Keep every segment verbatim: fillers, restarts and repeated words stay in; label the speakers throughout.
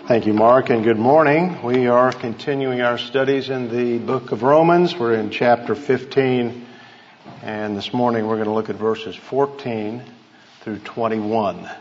Speaker 1: Thank you, Mark, and good morning. We are continuing our studies in the book of Romans. We're in chapter fifteen, and this morning we're going to look at verses fourteen through twenty-one.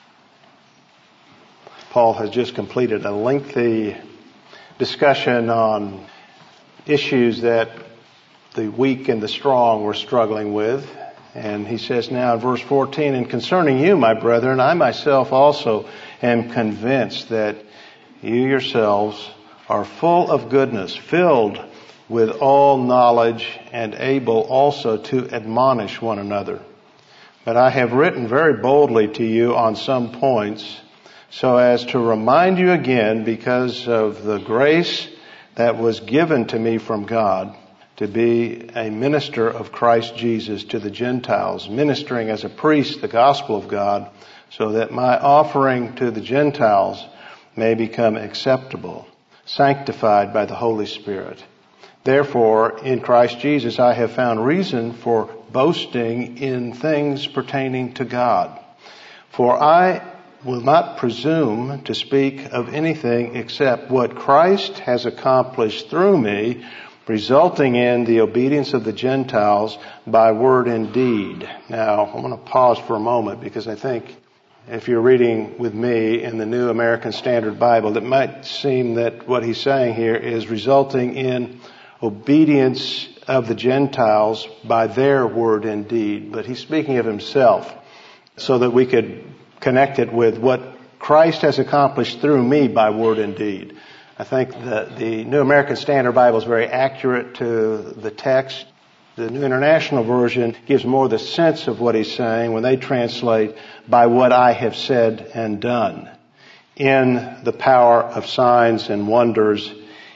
Speaker 1: Paul has just completed a lengthy discussion on issues that the weak and the strong were struggling with. And he says now in verse fourteen, "And concerning you, my brethren, I myself also am convinced that you yourselves are full of goodness, filled with all knowledge, and able also to admonish one another. But I have written very boldly to you on some points, so as to remind you again, because of the grace that was given to me from God, to be a minister of Christ Jesus to the Gentiles, ministering as a priest the gospel of God, so that my offering to the Gentiles may become acceptable, sanctified by the Holy Spirit. Therefore, in Christ Jesus, I have found reason for boasting in things pertaining to God. For I will not presume to speak of anything except what Christ has accomplished through me, resulting in the obedience of the Gentiles by word and deed." Now, I'm going to pause for a moment because I think if you're reading with me in the New American Standard Bible, it might seem that what he's saying here is resulting in obedience of the Gentiles by their word and deed. But he's speaking of himself so that we could connect it with what Christ has accomplished through me by word and deed. I think that the New American Standard Bible is very accurate to the text. The New International Version gives more the sense of what he's saying when they translate by what I have said and done, in the power of signs and wonders,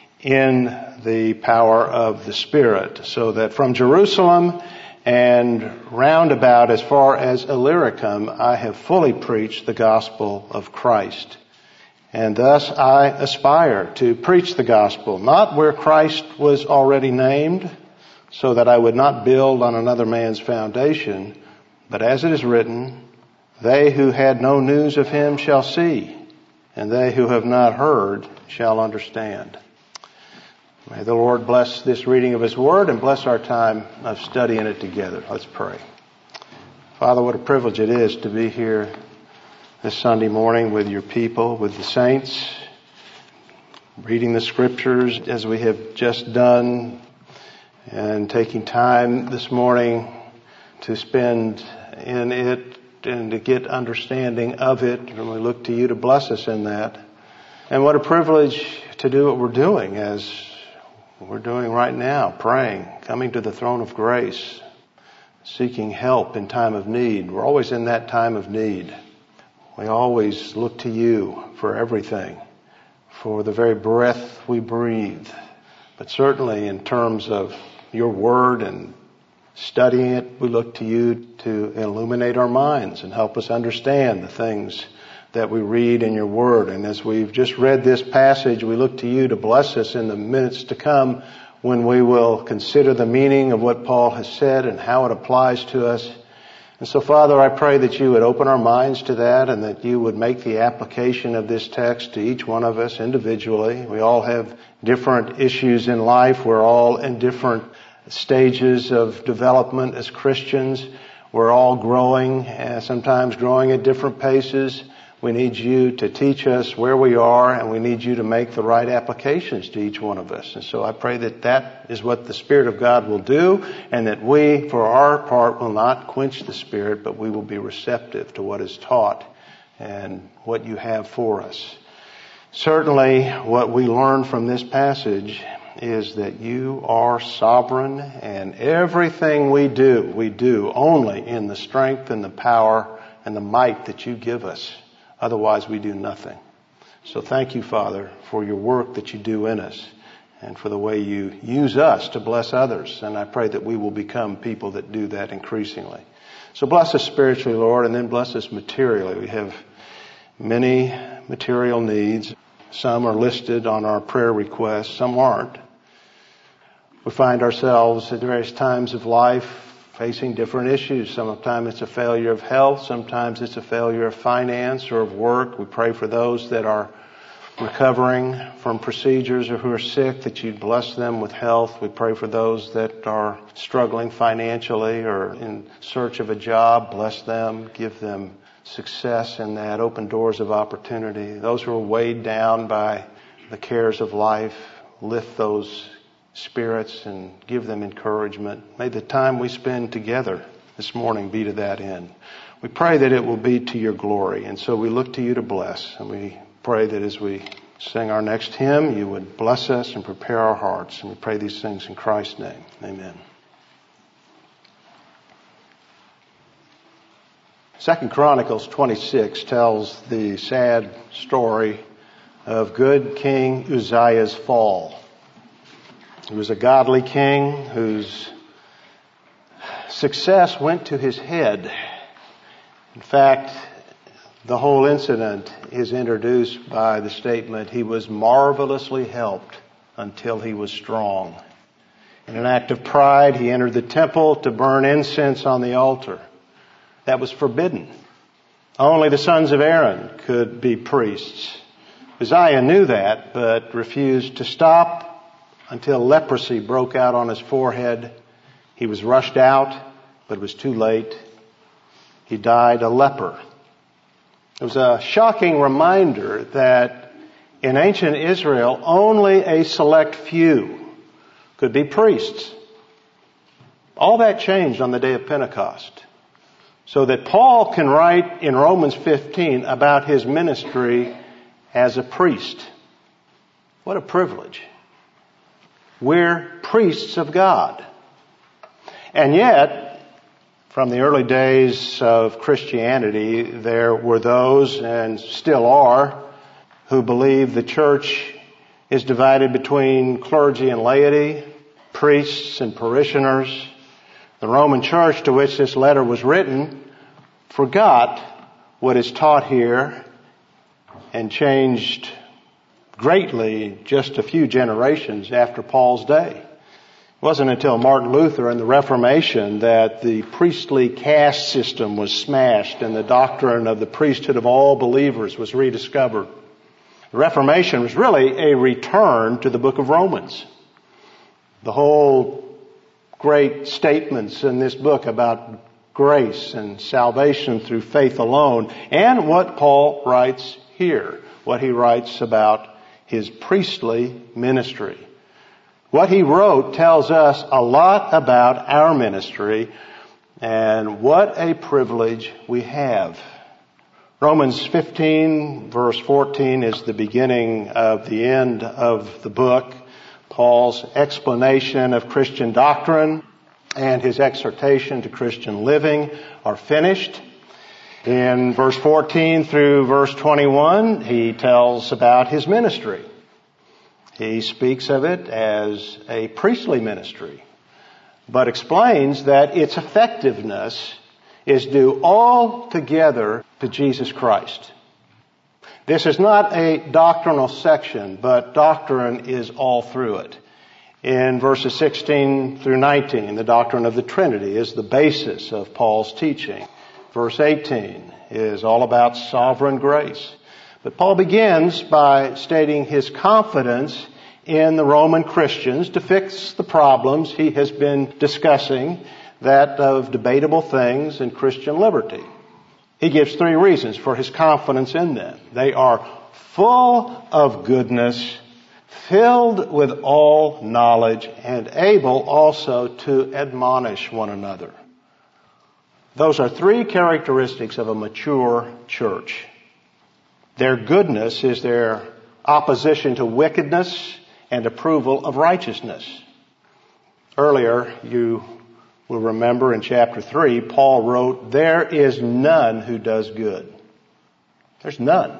Speaker 1: in the power of the Spirit, so that from Jerusalem and round about as far as Illyricum, I have fully preached the gospel of Christ. And thus I aspire to preach the gospel, not where Christ was already named, so that I would not build on another man's foundation, but as it is written, "They who had no news of him shall see, and they who have not heard shall understand." May the Lord bless this reading of His Word and bless our time of studying it together. Let's pray. Father, what a privilege it is to be here this Sunday morning with your people, with the saints, reading the Scriptures as we have just done, and taking time this morning to spend in it and to get understanding of it. And we look to you to bless us in that. And what a privilege to do what we're doing, as we're doing right now, praying, coming to the throne of grace, seeking help in time of need. We're always in that time of need. We always look to you for everything, for the very breath we breathe. But certainly in terms of your word and studying it, we look to you to illuminate our minds and help us understand the things that we read in your word. And as we've just read this passage, we look to you to bless us in the minutes to come when we will consider the meaning of what Paul has said and how it applies to us. And so, Father, I pray that you would open our minds to that and that you would make the application of this text to each one of us individually. We all have different issues in life. We're all in different stages of development as Christians. We're all growing, and sometimes growing at different paces. We need you to teach us where we are, and we need you to make the right applications to each one of us. And so I pray that that is what the Spirit of God will do, and that we, for our part, will not quench the Spirit, but we will be receptive to what is taught and what you have for us. Certainly, what we learn from this passage is that you are sovereign, and everything we do, we do only in the strength and the power and the might that you give us. Otherwise, we do nothing. So thank you, Father, for your work that you do in us and for the way you use us to bless others. And I pray that we will become people that do that increasingly. So bless us spiritually, Lord, and then bless us materially. We have many material needs. Some are listed on our prayer requests. Some aren't. We find ourselves at various times of life facing different issues. Sometimes it's a failure of health. Sometimes it's a failure of finance or of work. We pray for those that are recovering from procedures or who are sick, that you'd bless them with health. We pray for those that are struggling financially or in search of a job. Bless them. Give them success in that. Open doors of opportunity. Those who are weighed down by the cares of life, lift those spirits and give them encouragement. May the time we spend together this morning be to that end. We pray that it will be to your glory. And so we look to you to bless. And we pray that as we sing our next hymn, you would bless us and prepare our hearts. And we pray these things in Christ's name. Amen. Second Chronicles twenty-six tells the sad story of good King Uzziah's fall. He was a godly king whose success went to his head. In fact, the whole incident is introduced by the statement, he was marvelously helped until he was strong. In an act of pride, he entered the temple to burn incense on the altar. That was forbidden. Only the sons of Aaron could be priests. Uzziah knew that, but refused to stop until leprosy broke out on his forehead. He was rushed out, but it was too late. He died a leper. It was a shocking reminder that in ancient Israel, only a select few could be priests. All that changed on the day of Pentecost, so that Paul can write in Romans fifteen about his ministry as a priest. What a privilege. We're priests of God. And yet, from the early days of Christianity, there were those, and still are, who believe the church is divided between clergy and laity, priests and parishioners. The Roman Church, to which this letter was written, forgot what is taught here and changed greatly just a few generations after Paul's day. It wasn't until Martin Luther and the Reformation that the priestly caste system was smashed and the doctrine of the priesthood of all believers was rediscovered. The Reformation was really a return to the book of Romans. The whole great statements in this book about grace and salvation through faith alone, and what Paul writes here, what he writes about his priestly ministry. What he wrote tells us a lot about our ministry, and what a privilege we have. Romans fifteen verse fourteen is the beginning of the end of the book. Paul's explanation of Christian doctrine and his exhortation to Christian living are finished. In verse fourteen through verse twenty-one, he tells about his ministry. He speaks of it as a priestly ministry, but explains that its effectiveness is due altogether to Jesus Christ. This is not a doctrinal section, but doctrine is all through it. In verses sixteen through nineteen, the doctrine of the Trinity is the basis of Paul's teaching. Verse eighteen is all about sovereign grace. But Paul begins by stating his confidence in the Roman Christians to fix the problems he has been discussing, that of debatable things and Christian liberty. He gives three reasons for his confidence in them. They are full of goodness, filled with all knowledge, and able also to admonish one another. Those are three characteristics of a mature church. Their goodness is their opposition to wickedness and approval of righteousness. Earlier, you will remember in chapter three, Paul wrote, "There is none who does good." There's none.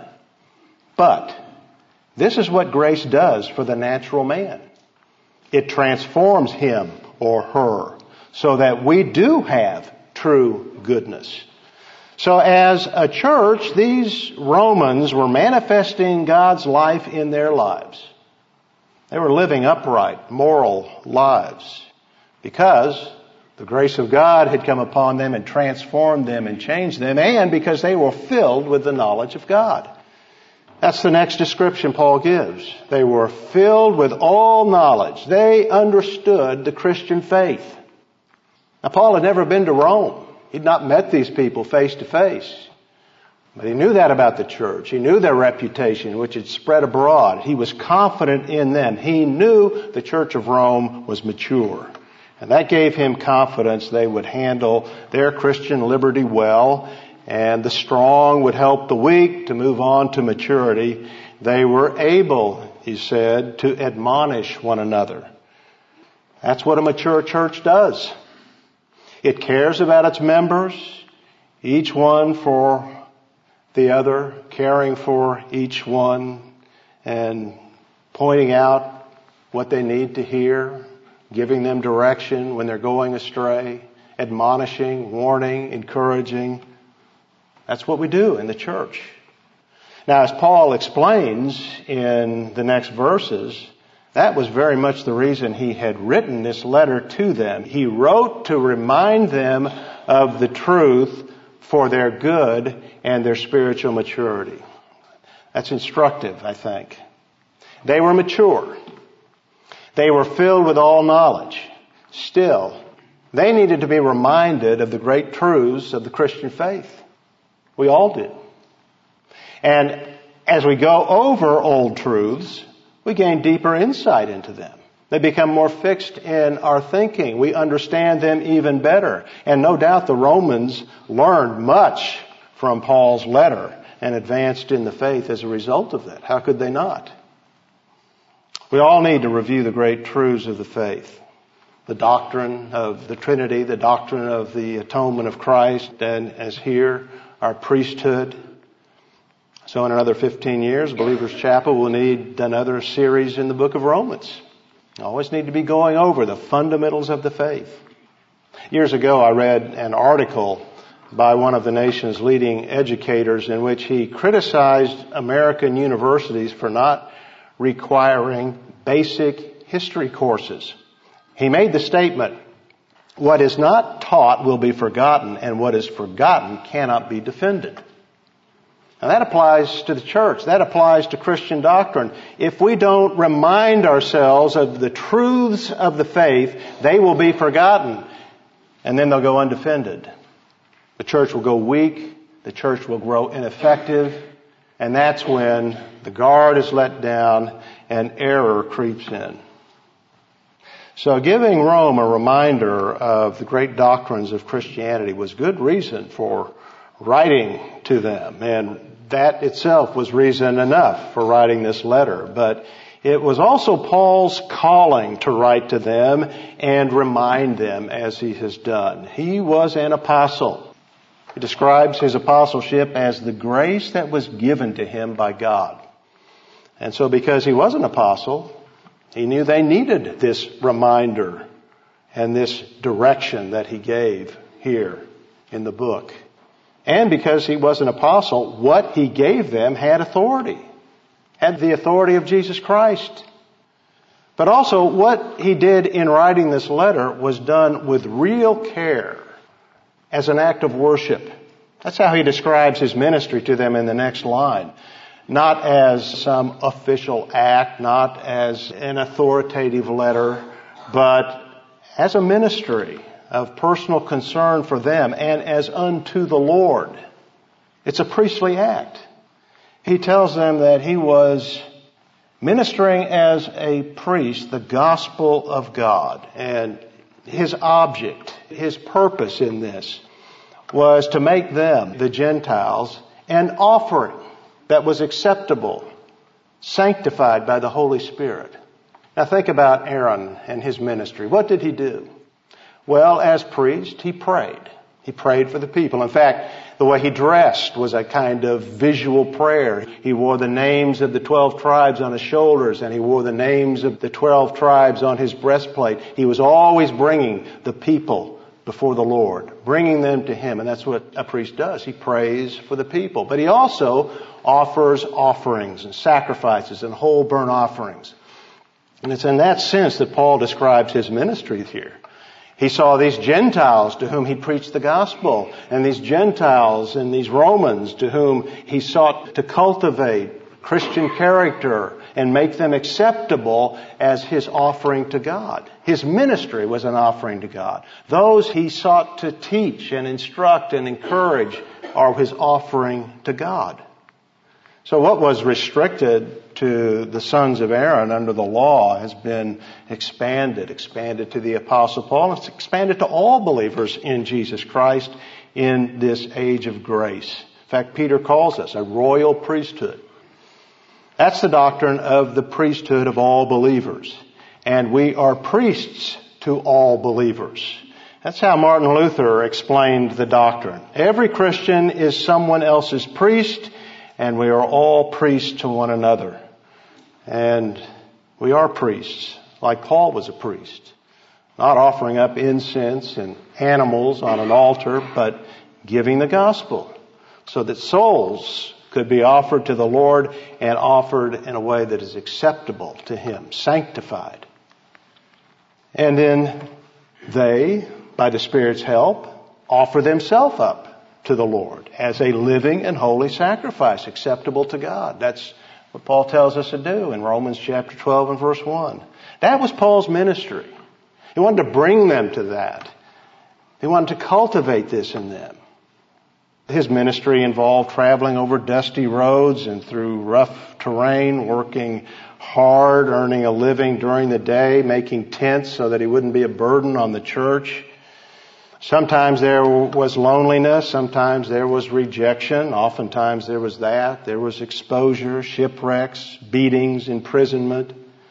Speaker 1: But this is what grace does for the natural man. It transforms him or her so that we do have true goodness. So as a church, these Romans were manifesting God's life in their lives. They were living upright, moral lives because the grace of God had come upon them and transformed them and changed them, and because they were filled with the knowledge of God. That's the next description Paul gives. They were filled with all knowledge. They understood the Christian faith. Now, Paul had never been to Rome. He'd not met these people face to face. But he knew that about the church. He knew their reputation, which had spread abroad. He was confident in them. He knew the Church of Rome was mature. And that gave him confidence they would handle their Christian liberty well, and the strong would help the weak to move on to maturity. They were able, he said, to admonish one another. That's what a mature church does. It cares about its members, each one for the other, caring for each one, and pointing out what they need to hear, giving them direction when they're going astray, admonishing, warning, encouraging. That's what we do in the church. Now, as Paul explains in the next verses, that was very much the reason he had written this letter to them. He wrote to remind them of the truth for their good and their spiritual maturity. That's instructive, I think. They were mature. They were filled with all knowledge. Still, they needed to be reminded of the great truths of the Christian faith. We all do. And as we go over old truths, we gain deeper insight into them. They become more fixed in our thinking. We understand them even better. And no doubt the Romans learned much from Paul's letter and advanced in the faith as a result of that. How could they not? We all need to review the great truths of the faith. The doctrine of the Trinity, the doctrine of the atonement of Christ, and as here, our priesthood. So in another fifteen years, Believers Chapel will need another series in the book of Romans. Always need to be going over the fundamentals of the faith. Years ago, I read an article by one of the nation's leading educators in which he criticized American universities for not requiring basic history courses. He made the statement, "What is not taught will be forgotten, and what is forgotten cannot be defended." Now that applies to the church. That applies to Christian doctrine. If we don't remind ourselves of the truths of the faith, they will be forgotten, and then they'll go undefended. The church will go weak. The church will grow ineffective. And that's when the guard is let down and error creeps in. So giving Rome a reminder of the great doctrines of Christianity was good reason for writing to them. And that itself was reason enough for writing this letter. But it was also Paul's calling to write to them and remind them as he has done. He was an apostle. He describes his apostleship as the grace that was given to him by God. And so because he was an apostle, he knew they needed this reminder and this direction that he gave here in the book. And because he was an apostle, what he gave them had authority, had the authority of Jesus Christ. But also what he did in writing this letter was done with real care as an act of worship. That's how he describes his ministry to them in the next line. Not as some official act, not as an authoritative letter, but as a ministry of personal concern for them and as unto the Lord. It's a priestly act. He tells them that he was ministering as a priest the gospel of God, and his object, his purpose in this was to make them, the Gentiles, an offering that was acceptable, sanctified by the Holy Spirit. Now think about Aaron and his ministry. What did he do? Well, as priest, he prayed. He prayed for the people. In fact, the way he dressed was a kind of visual prayer. He wore the names of the twelve tribes on his shoulders, and he wore the names of the twelve tribes on his breastplate. He was always bringing the people before the Lord, bringing them to him. And that's what a priest does. He prays for the people. But he also offers offerings and sacrifices and whole burnt offerings. And it's in that sense that Paul describes his ministry here. He saw these Gentiles to whom he preached the gospel, and these Gentiles and these Romans to whom he sought to cultivate Christian character and make them acceptable as His offering to God. His ministry was an offering to God. Those He sought to teach and instruct and encourage are His offering to God. So what was restricted to the sons of Aaron under the law has been expanded, expanded to the Apostle Paul. It's expanded to all believers in Jesus Christ in this age of grace. In fact, Peter calls us a royal priesthood. That's the doctrine of the priesthood of all believers. And we are priests to all believers. That's how Martin Luther explained the doctrine. Every Christian is someone else's priest, and we are all priests to one another. And we are priests, like Paul was a priest. Not offering up incense and animals on an altar, but giving the gospel so that souls could be offered to the Lord and offered in a way that is acceptable to Him, sanctified. And then they, by the Spirit's help, offer themselves up to the Lord as a living and holy sacrifice acceptable to God. That's what Paul tells us to do in Romans chapter twelve and verse one. That was Paul's ministry. He wanted to bring them to that. He wanted to cultivate this in them. His ministry involved traveling over dusty roads and through rough terrain, working hard, earning a living during the day, making tents so that he wouldn't be a burden on the church. Sometimes there was loneliness. Sometimes there was rejection. Oftentimes there was that. There was exposure, shipwrecks, beatings, imprisonment.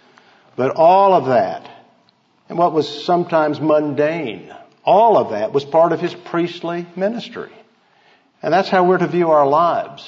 Speaker 1: But all of that, and what was sometimes mundane, all of that was part of his priestly ministry. And that's how we're to view our lives.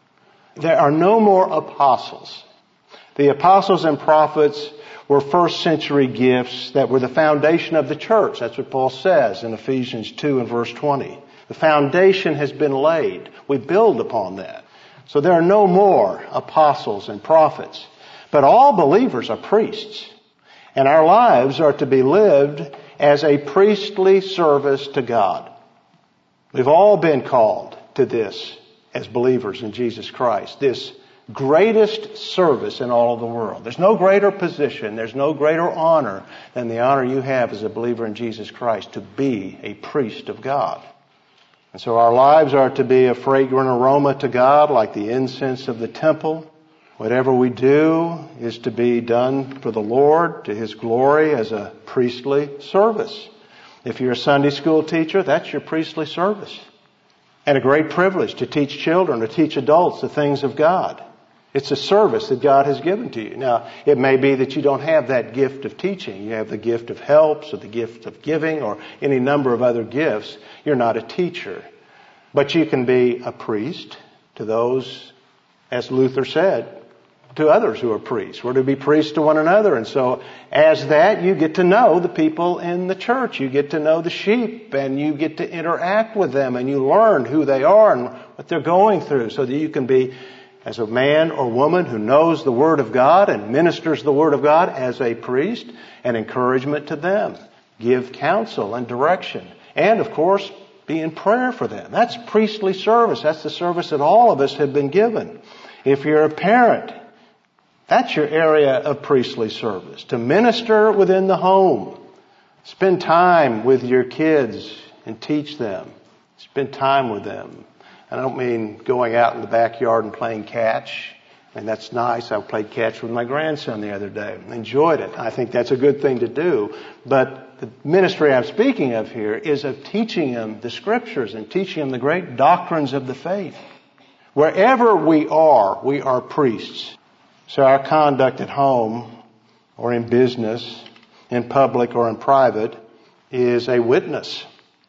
Speaker 1: There are no more apostles. The apostles and prophets were first century gifts that were the foundation of the church. That's what Paul says in Ephesians two and verse twenty. The foundation has been laid. We build upon that. So there are no more apostles and prophets. But all believers are priests. And our lives are to be lived as a priestly service to God. We've all been called to this as believers in Jesus Christ. This greatest service in all of the world. There's no greater position, there's no greater honor than the honor you have as a believer in Jesus Christ to be a priest of God. And so our lives are to be a fragrant aroma to God like the incense of the temple. Whatever we do is to be done for the Lord, to His glory as a priestly service. If you're a Sunday school teacher, that's your priestly service. And a great privilege to teach children, to teach adults the things of God. It's a service that God has given to you. Now, it may be that you don't have that gift of teaching. You have the gift of helps or the gift of giving or any number of other gifts. You're not a teacher. But you can be a priest to those, as Luther said, to others who are priests. We're to be priests to one another. And so as that, you get to know the people in the church. You get to know the sheep and you get to interact with them and you learn who they are and what they're going through so that you can be, as a man or woman who knows the Word of God and ministers the Word of God as a priest, an encouragement to them. Give counsel and direction. And, of course, be in prayer for them. That's priestly service. That's the service that all of us have been given. If you're a parent, that's your area of priestly service. To minister within the home. Spend time with your kids and teach them. Spend time with them. I don't mean going out in the backyard and playing catch. And that's nice. I played catch with my grandson the other day. Enjoyed it. I think that's a good thing to do. But the ministry I'm speaking of here is of teaching them the Scriptures and teaching them the great doctrines of the faith. Wherever we are, we are priests. So our conduct at home or in business, in public or in private, is a witness.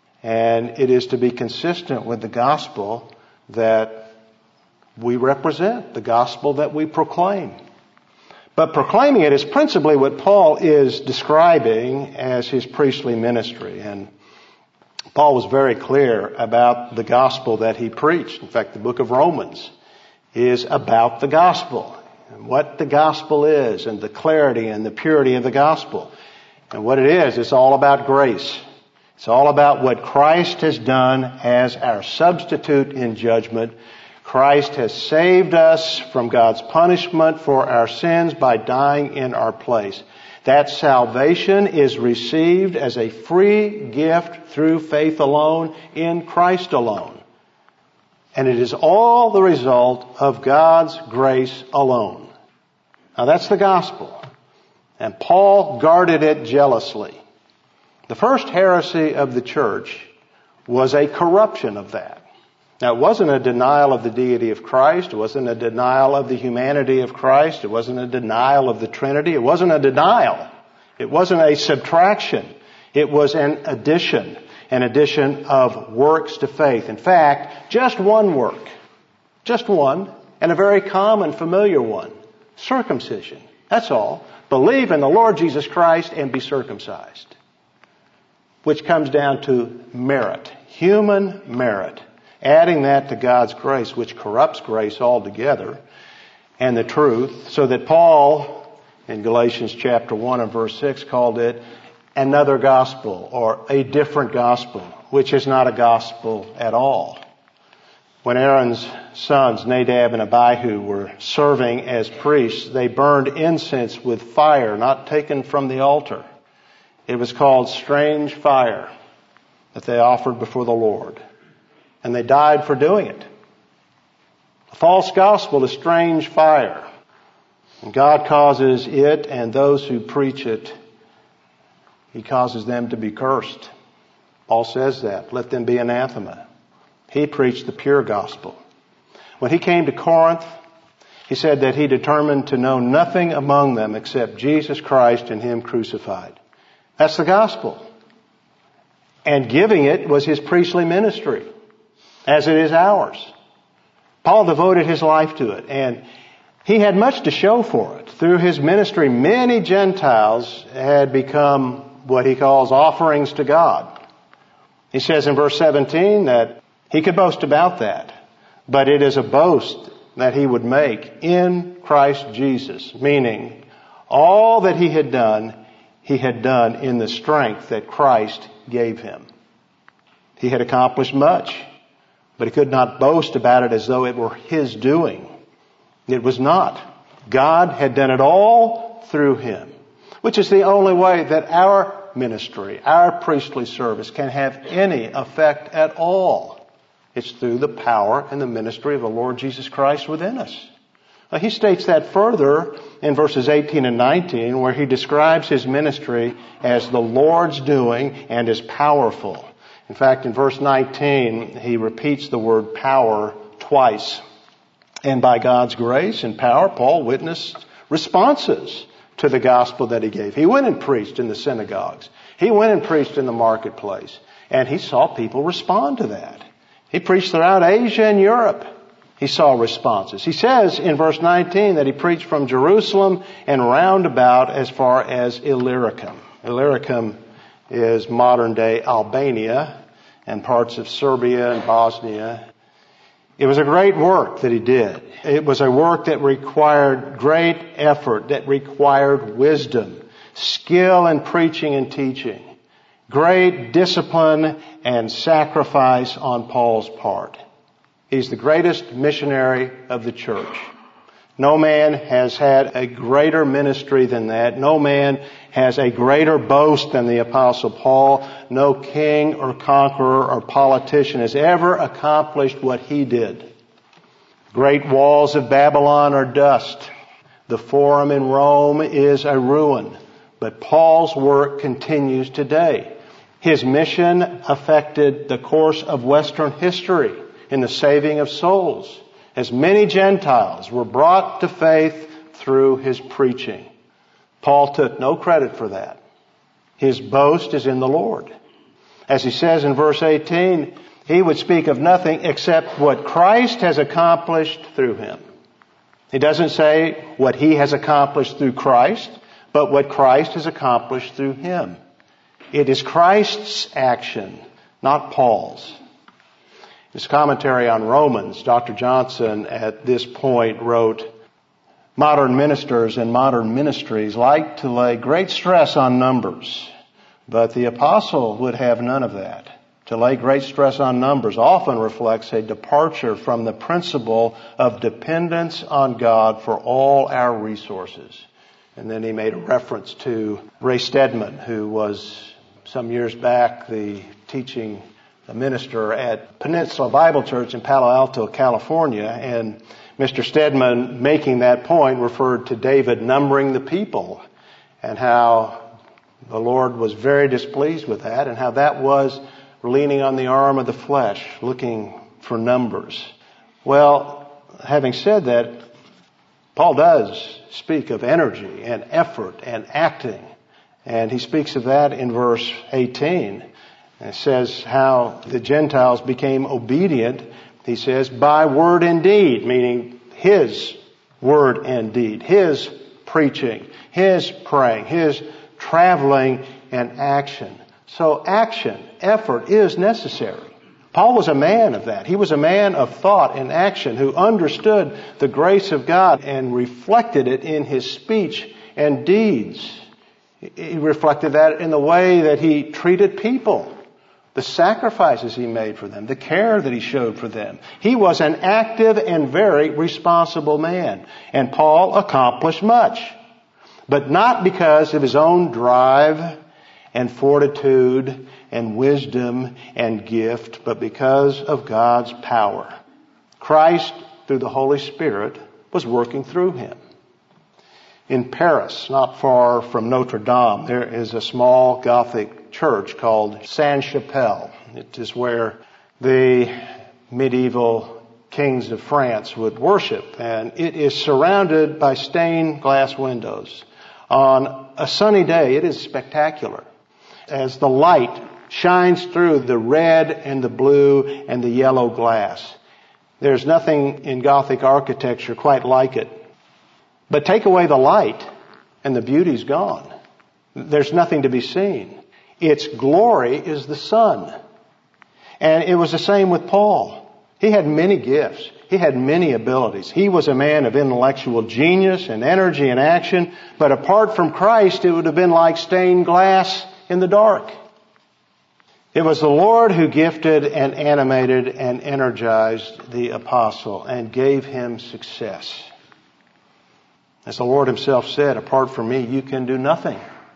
Speaker 1: And it is to be consistent with the gospel that we represent, the gospel that we proclaim. But proclaiming it is principally what Paul is describing as his priestly ministry. And Paul was very clear about the gospel that he preached. In fact, the book of Romans is about the gospel. And what the gospel is and the clarity and the purity of the gospel. And what it is, it's all about grace. It's all about what Christ has done as our substitute in judgment. Christ has saved us from God's punishment for our sins by dying in our place. That salvation is received as a free gift through faith alone in Christ alone. And it is all the result of God's grace alone. Now that's the gospel. And Paul guarded it jealously. The first heresy of the church was a corruption of that. Now, it wasn't a denial of the deity of Christ. It wasn't a denial of the humanity of Christ. It wasn't a denial of the Trinity. It wasn't a denial. It wasn't a subtraction. It was an addition, an addition of works to faith. In fact, just one work, just one, and a very common, familiar one, circumcision. That's all. Believe in the Lord Jesus Christ and be circumcised, which comes down to merit, human merit. Adding that to God's grace, which corrupts grace altogether, and the truth, so that Paul, in Galatians chapter one and verse six, called it another gospel, or a different gospel, which is not a gospel at all. When Aaron's sons, Nadab and Abihu, were serving as priests, they burned incense with fire, not taken from the altar. It was called strange fire that they offered before the Lord. And they died for doing it. A false gospel is strange fire. And God causes it and those who preach it, He causes them to be cursed. Paul says that. Let them be anathema. He preached the pure gospel. When he came to Corinth, he said that he determined to know nothing among them except Jesus Christ and Him crucified. That's the gospel. And giving it was his priestly ministry, as it is ours. Paul devoted his life to it, and he had much to show for it. Through his ministry, many Gentiles had become what he calls offerings to God. He says in verse seventeen that he could boast about that, but it is a boast that he would make in Christ Jesus, meaning all that he had done, he had done in the strength that Christ gave him. He had accomplished much, but he could not boast about it as though it were his doing. It was not. God had done it all through him, which is the only way that our ministry, our priestly service can have any effect at all. It's through the power and the ministry of the Lord Jesus Christ within us. Now, he states that further in verses eighteen and nineteen, where he describes his ministry as the Lord's doing and is powerful. In fact, in verse nineteen, he repeats the word power twice. And by God's grace and power, Paul witnessed responses to the gospel that he gave. He went and preached in the synagogues. He went and preached in the marketplace. And he saw people respond to that. He preached throughout Asia and Europe. He saw responses. He says in verse nineteen that he preached from Jerusalem and round about as far as Illyricum. Illyricum is modern-day Albania and parts of Serbia and Bosnia. It was a great work that he did. It was a work that required great effort, that required wisdom, skill in preaching and teaching, great discipline and sacrifice on Paul's part. He's the greatest missionary of the church. No man has had a greater ministry than that. No man has a greater boast than the Apostle Paul. No king or conqueror or politician has ever accomplished what he did. Great walls of Babylon are dust. The Forum in Rome is a ruin. But Paul's work continues today. His mission affected the course of Western history in the saving of souls, as many Gentiles were brought to faith through his preaching. Paul took no credit for that. His boast is in the Lord. As he says in verse eighteen, he would speak of nothing except what Christ has accomplished through him. He doesn't say what he has accomplished through Christ, but what Christ has accomplished through him. It is Christ's action, not Paul's. His commentary on Romans, Doctor Johnson at this point wrote, modern ministers and modern ministries like to lay great stress on numbers, but the apostle would have none of that. to lay great stress on numbers often reflects a departure from the principle of dependence on God for all our resources. And then he made a reference to Ray Stedman, who was some years back the teaching minister at Peninsula Bible Church in Palo Alto, California. And Mister Stedman, making that point, referred to David numbering the people and how the Lord was very displeased with that and how that was leaning on the arm of the flesh, looking for numbers. Well, having said that, Paul does speak of energy and effort and acting. And he speaks of that in verse eighteen. And it says how the Gentiles became obedient, he says, by word and deed, meaning his word and deed, his preaching, his praying, his traveling and action. So action, effort is necessary. Paul was a man of that. He was a man of thought and action who understood the grace of God and reflected it in his speech and deeds. He reflected that in the way that he treated people, the sacrifices he made for them, the care that he showed for them. He was an active and very responsible man. And Paul accomplished much, but not because of his own drive and fortitude and wisdom and gift, but because of God's power. Christ, through the Holy Spirit, was working through him. In Paris, not far from Notre Dame, there is a small Gothic church called Sainte-Chapelle. It is where the medieval kings of France would worship, and it is surrounded by stained glass windows. On a sunny day, it is spectacular as the light shines through the red and the blue and the yellow glass. There's nothing in Gothic architecture quite like it. But take away the light and the beauty's gone. There's nothing to be seen. Its glory is the sun. And it was the same with Paul. He had many gifts. He had many abilities. He was a man of intellectual genius and energy and action. But apart from Christ, it would have been like stained glass in the dark. It was the Lord who gifted and animated and energized the apostle and gave him success. As the Lord himself said, apart from me, you can do nothing.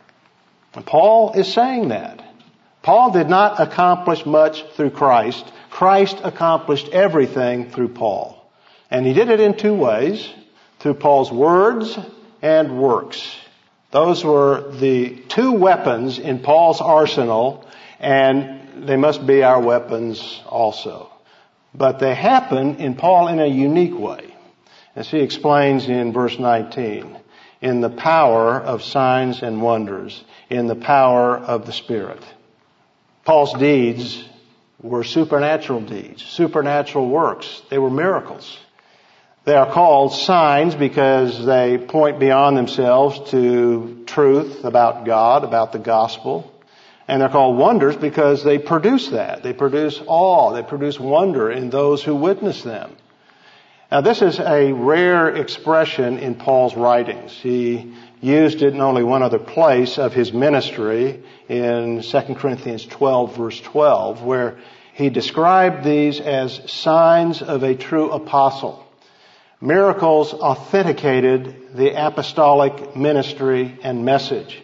Speaker 1: And Paul is saying that. Paul did not accomplish much through Christ. Christ accomplished everything through Paul. And he did it in two ways, through Paul's words and works. Those were the two weapons in Paul's arsenal, and they must be our weapons also. But they happen in Paul in a unique way. As he explains in verse nineteen, in the power of signs and wonders, in the power of the Spirit. Paul's deeds were supernatural deeds, supernatural works. They were miracles. They are called signs because they point beyond themselves to truth about God, about the gospel. And they're called wonders because they produce that. They produce awe. They produce wonder in those who witness them. Now, this is a rare expression in Paul's writings. He used it in only one other place of his ministry in Second Corinthians twelve, verse twelve, where he described these as signs of a true apostle. Miracles authenticated the apostolic ministry and message.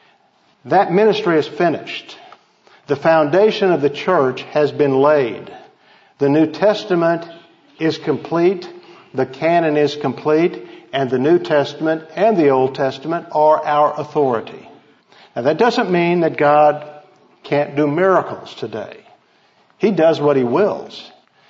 Speaker 1: That ministry is finished. The foundation of the church has been laid. The New Testament is complete. The canon is complete. And the New Testament and the Old Testament are our authority. Now, that doesn't mean that God can't do miracles today. He does what He wills.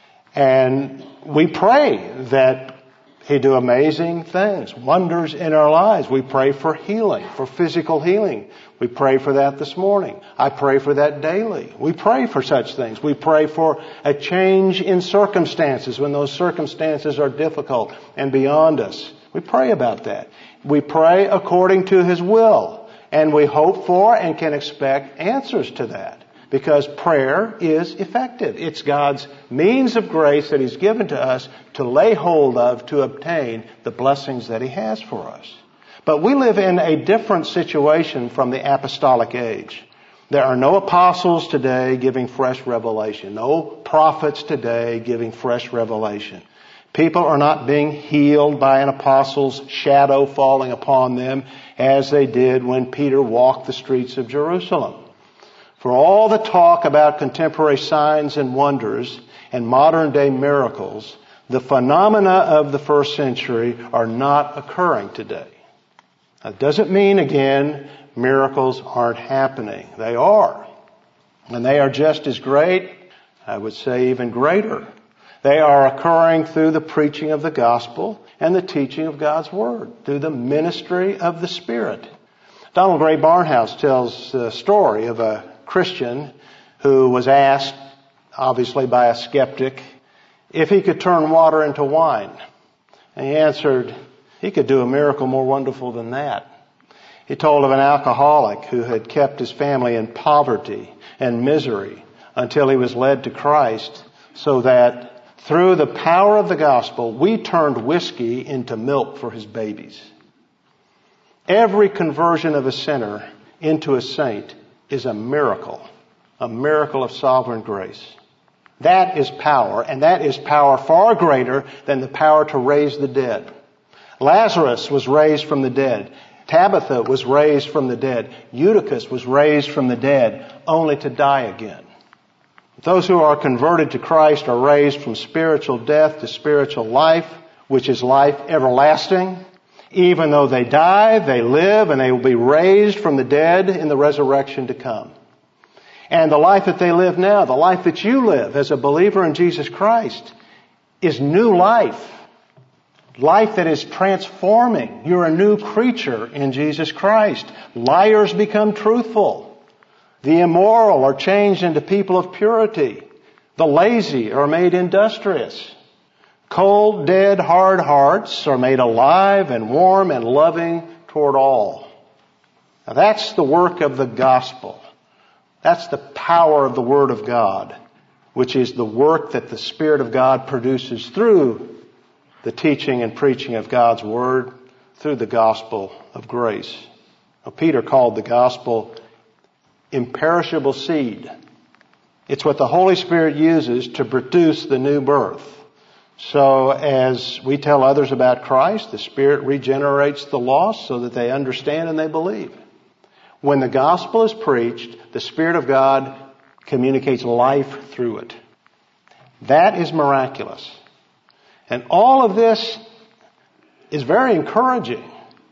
Speaker 1: And we pray that He do amazing things, wonders in our lives. We pray for healing, for physical healing. We pray for that this morning. I pray for that daily. We pray for such things. We pray for a change in circumstances when those circumstances are difficult and beyond us. We pray about that. We pray according to His will. And we hope for and can expect answers to that. Because prayer is effective. It's God's means of grace that He's given to us to lay hold of to obtain the blessings that He has for us. But we live in a different situation from the apostolic age. There are no apostles today giving fresh revelation. No prophets today giving fresh revelation. People are not being healed by an apostle's shadow falling upon them as they did when Peter walked the streets of Jerusalem. For all the talk about contemporary signs and wonders and modern day miracles, the phenomena of the first century are not occurring today. That doesn't mean, again, miracles aren't happening. They are. And they are just as great, I would say even greater. They are occurring through the preaching of the gospel and the teaching of God's Word, through the ministry of the Spirit. Donald Gray Barnhouse tells the story of a Christian who was asked, obviously by a skeptic, if he could turn water into wine. And he answered, he could do a miracle more wonderful than that. He told of an alcoholic who had kept his family in poverty and misery until he was led to Christ, so that through the power of the gospel, we turned whiskey into milk for his babies. Every conversion of a sinner into a saint is a miracle, a miracle of sovereign grace. That is power, and that is power far greater than the power to raise the dead. Lazarus was raised from the dead. Tabitha was raised from the dead. Eutychus was raised from the dead, only to die again. Those who are converted to Christ are raised from spiritual death to spiritual life, which is life everlasting. Even though they die, they live, and they will be raised from the dead in the resurrection to come. And the life that they live now, the life that you live as a believer in Jesus Christ, is new life. Life that is transforming. You're a new creature in Jesus Christ. Liars become truthful. The immoral are changed into people of purity. The lazy are made industrious. Cold, dead, hard hearts are made alive and warm and loving toward all. Now that's the work of the gospel. That's the power of the Word of God, which is the work that the Spirit of God produces through the teaching and preaching of God's Word, through the gospel of grace. Now, Peter called the gospel imperishable seed. It's what the Holy Spirit uses to produce the new birth. So as we tell others about Christ, the Spirit regenerates the lost so that they understand and they believe. When the gospel is preached, the Spirit of God communicates life through it. That is miraculous. And all of this is very encouraging.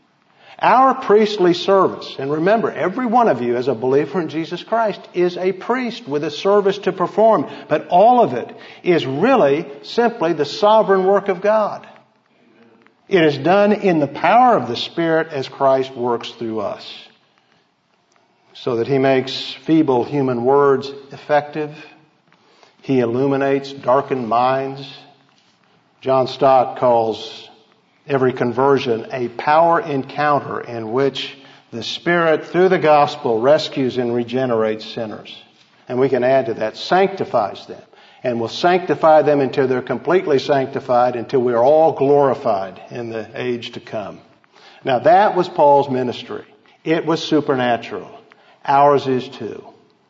Speaker 1: Our priestly service, and remember, every one of you as a believer in Jesus Christ is a priest with a service to perform, but all of it is really simply the sovereign work of God. It is done in the power of the Spirit as Christ works through us, so that He makes feeble human words effective. He illuminates darkened minds. John Stott calls every conversion a power encounter in which the Spirit, through the gospel, rescues and regenerates sinners. And we can add to that, sanctifies them. And will sanctify them until they're completely sanctified, until we are all glorified in the age to come. Now that was Paul's ministry. It was supernatural. Ours is too.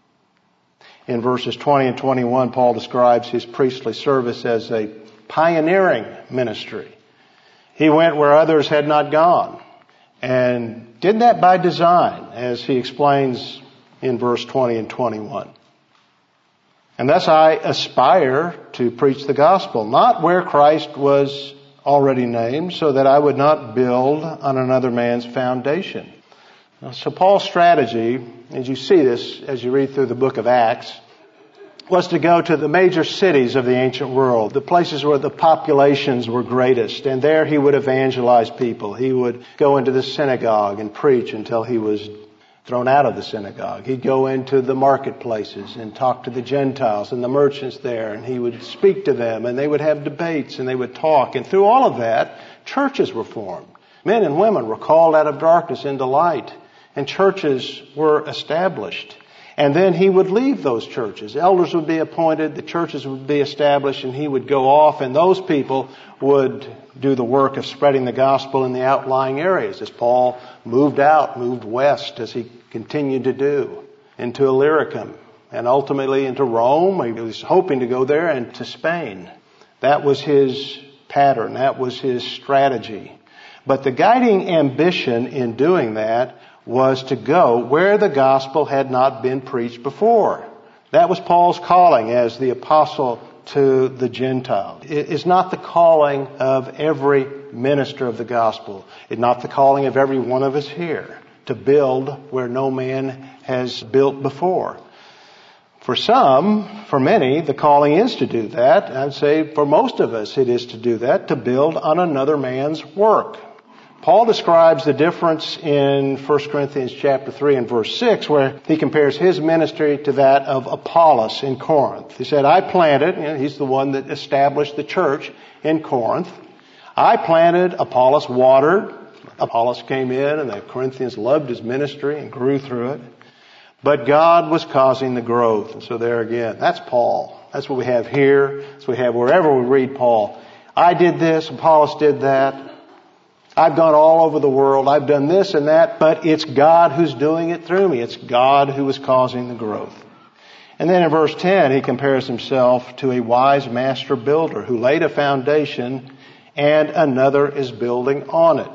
Speaker 1: In verses twenty and twenty-one, Paul describes his priestly service as a pioneering ministry. He went where others had not gone, and did that by design, as he explains in verse twenty and twenty-one. And thus I aspire to preach the gospel, not where Christ was already named, so that I would not build on another man's foundation. So Paul's strategy, as you see this as you read through the book of Acts, was to go to the major cities of the ancient world, the places where the populations were greatest, and there he would evangelize people. He would go into the synagogue and preach until he was thrown out of the synagogue. He'd go into the marketplaces and talk to the Gentiles and the merchants there, and he would speak to them, and they would have debates, and they would talk. And through all of that, churches were formed. Men and women were called out of darkness into light, and churches were established. And then he would leave those churches. Elders would be appointed, the churches would be established, and he would go off, and those people would do the work of spreading the gospel in the outlying areas, as Paul moved out, moved west, as he continued to do. into Illyricum, and ultimately into Rome. He was hoping to go there, and to Spain. That was his pattern. That was his strategy. But the guiding ambition in doing that was to go where the gospel had not been preached before. That was Paul's calling as the apostle to the Gentiles. It is not the calling of every minister of the gospel. It's not the calling of every one of us here to build where no man has built before. For some, for many, the calling is to do that. I'd say for most of us it is to do that, to build on another man's work. Paul describes the difference in First Corinthians chapter three and verse six, where he compares his ministry to that of Apollos in Corinth. He said, I planted, you know, he's the one that established the church in Corinth. I planted, Apollos watered. Apollos came in and the Corinthians loved his ministry and grew through it. But God was causing the growth. And so there again, that's Paul. That's what we have here. That's what we have wherever we read Paul. I did this, Apollos did that. I've gone all over the world. I've done this and that, but it's God who's doing it through me. It's God who is causing the growth. And then in verse ten, he compares himself to a wise master builder who laid a foundation and another is building on it.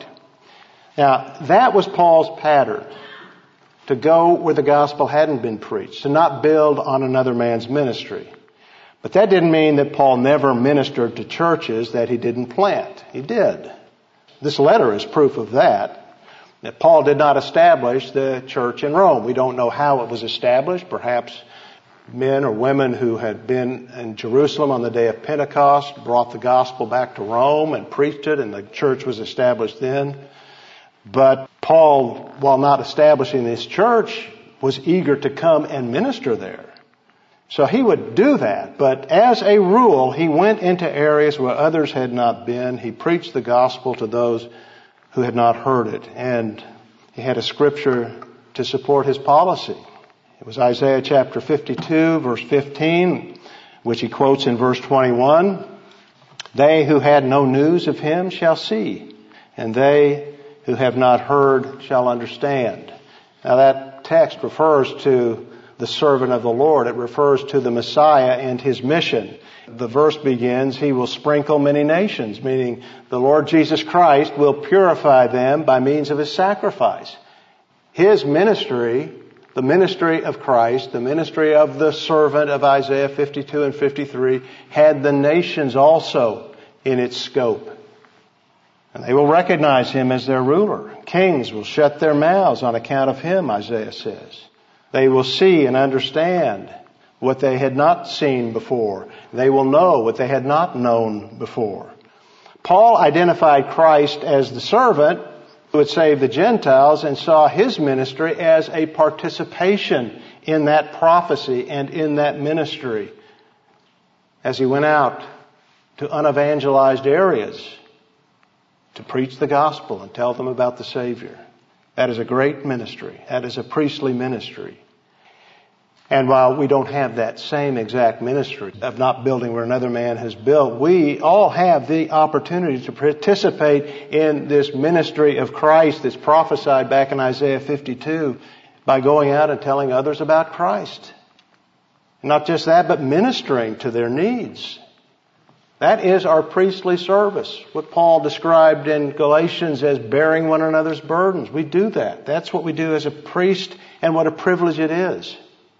Speaker 1: Now, that was Paul's pattern. To go where the gospel hadn't been preached. To not build on another man's ministry. But that didn't mean that Paul never ministered to churches that he didn't plant. He did. This letter is proof of that. That Paul did not establish the church in Rome. We don't know how it was established. Perhaps men or women who had been in Jerusalem on the day of Pentecost brought the gospel back to Rome and preached it, and the church was established then. But Paul, while not establishing this church, was eager to come and minister there. So he would do that. But as a rule, he went into areas where others had not been. He preached the gospel to those who had not heard it. And he had a scripture to support his policy. It was Isaiah chapter fifty-two, verse fifteen, which he quotes in verse twenty-one. They who had no news of him shall see, and they who have not heard shall understand. Now that text refers to the servant of the Lord. It refers to the Messiah and his mission. The verse begins, he will sprinkle many nations, meaning the Lord Jesus Christ will purify them by means of his sacrifice. His ministry, the ministry of Christ, the ministry of the servant of Isaiah fifty-two and fifty-three, had the nations also in its scope. And they will recognize him as their ruler. Kings will shut their mouths on account of him, Isaiah says. They will see and understand what they had not seen before. They will know what they had not known before. Paul identified Christ as the servant who would save the Gentiles and saw his ministry as a participation in that prophecy and in that ministry as he went out to unevangelized areas to preach the gospel and tell them about the Savior. That is a great ministry. That is a priestly ministry. And while we don't have that same exact ministry of not building where another man has built, we all have the opportunity to participate in this ministry of Christ that's prophesied back in Isaiah fifty-two by going out and telling others about Christ. Not just that, but ministering to their needs. That is our priestly service. What Paul described in Galatians as bearing one another's burdens. We do that. That's what we do as a priest, and what a privilege it is.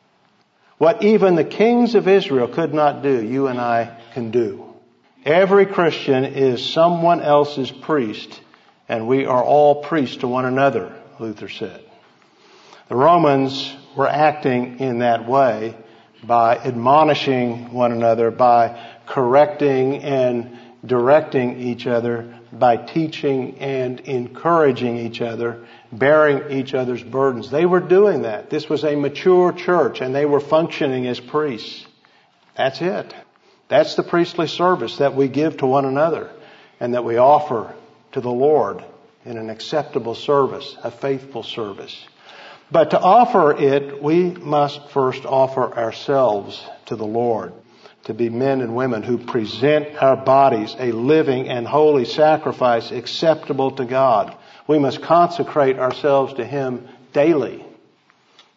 Speaker 1: What even the kings of Israel could not do, you and I can do. Every Christian is someone else's priest, and we are all priests to one another, Luther said. The Romans were acting in that way by admonishing one another, by correcting and directing each other, by teaching and encouraging each other, bearing each other's burdens. They were doing that. This was a mature church, and they were functioning as priests. That's it. That's the priestly service that we give to one another and that we offer to the Lord in an acceptable service, a faithful service. But to offer it, we must first offer ourselves to the Lord, to be men and women who present our bodies a living and holy sacrifice acceptable to God. We must consecrate ourselves to Him daily.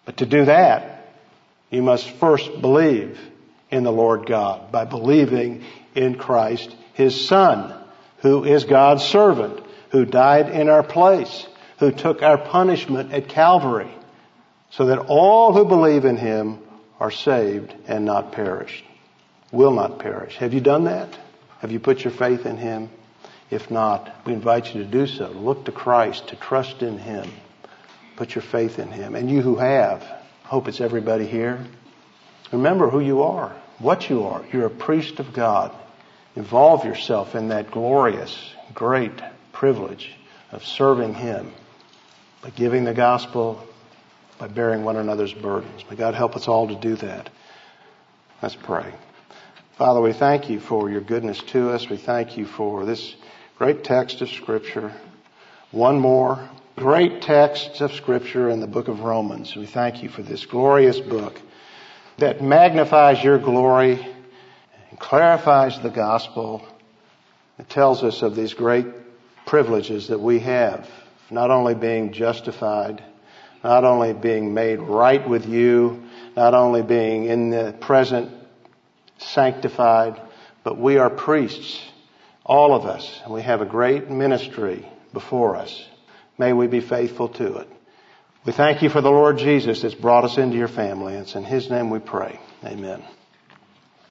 Speaker 1: But to do that, you must first believe in the Lord God by believing in Christ, His Son, who is God's servant, who died in our place, who took our punishment at Calvary, so that all who believe in Him are saved and not perish, will not perish. Have you done that? Have you put your faith in Him? If not, we invite you to do so. To look to Christ, to trust in Him. Put your faith in Him. And you who have, I hope it's everybody here, remember who you are, what you are. You're a priest of God. Involve yourself in that glorious, great privilege of serving Him by giving the gospel, by bearing one another's burdens. May God help us all to do that. Let's pray. Father, we thank You for Your goodness to us. We thank You for this great text of Scripture. One more great text of Scripture in the book of Romans. We thank You for this glorious book that magnifies Your glory and clarifies the gospel. It tells us of these great privileges that we have, not only being justified, not only being made right with You, not only being in the present sanctified, but we are priests, all of us, and we have a great ministry before us. May we be faithful to it. We thank You for the Lord Jesus that's brought us into Your family. It's in His name we pray. Amen.